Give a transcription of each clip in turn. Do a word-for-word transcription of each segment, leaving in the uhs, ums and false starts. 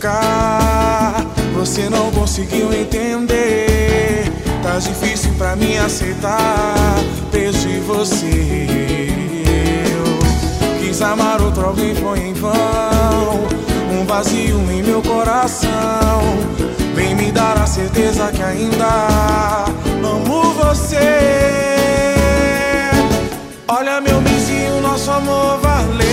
explicar, você não conseguiu entender. Tá difícil pra mim aceitar, perdi você. Eu quis amar outro alguém, foi em vão. Um vazio em meu coração. Vem me dar a certeza que ainda amo você. Olha meu vizinho, nosso amor valeu.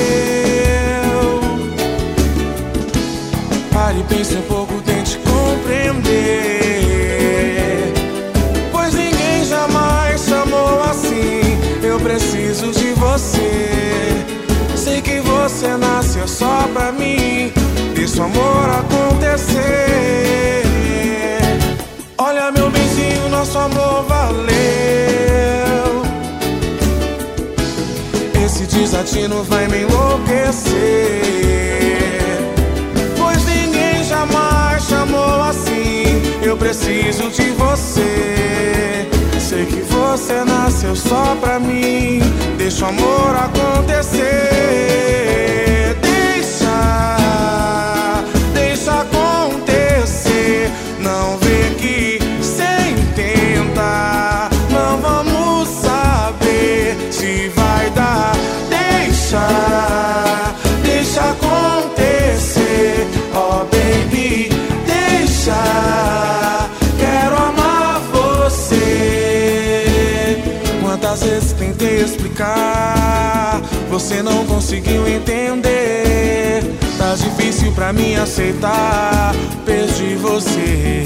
Pare e pense um pouco, tente compreender, pois ninguém jamais te amou assim. Eu preciso de você. Sei que você nasceu só pra mim. Deixa o amor acontecer. Olha meu vizinho, nosso amor valeu. Esse desatino vai me enlouquecer, pois ninguém jamais te amou assim. Eu preciso de você. Sei que você nasceu só pra mim. Deixa o amor acontecer. Deixa, deixa acontecer. Não vê que sem tentar não vamos saber se vai dar. Deixa, deixa acontecer. Oh baby, deixa. Quero amar você. Quantas vezes tentei explicar, você não conseguiu entender. Tá difícil pra mim aceitar, perdi você.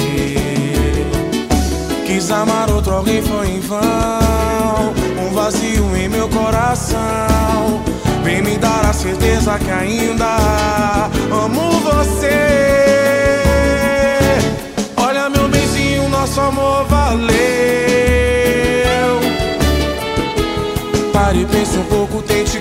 Quis amar outro alguém, foi em vão. Um vazio em meu coração. Vem me dar a certeza que ainda amo você. Olha meu benzinho, nosso amor valeu. Pare e pense um pouco, tente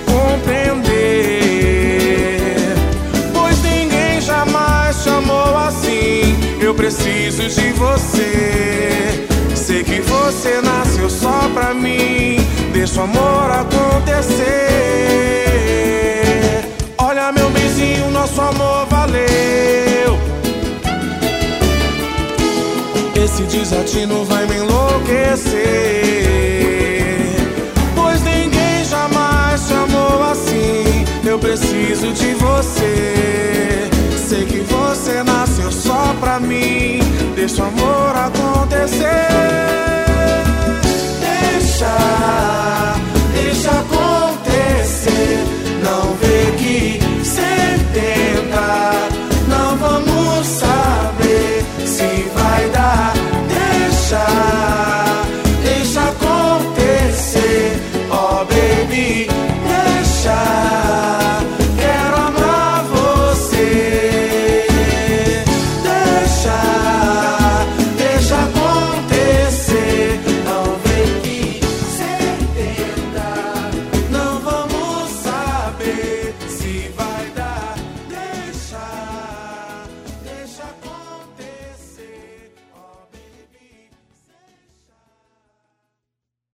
compreender, pois ninguém jamais te amou assim. Eu preciso de você. Sei que você nasceu só pra mim. Deixa o amor acontecer. Olha meu benzinho, nosso amor valeu. Esse desatino vai me enlouquecer, pois ninguém jamais te amou assim. Eu preciso de você. Sei que você nasceu só pra mim. Deixa o amor acontecer. Deixa,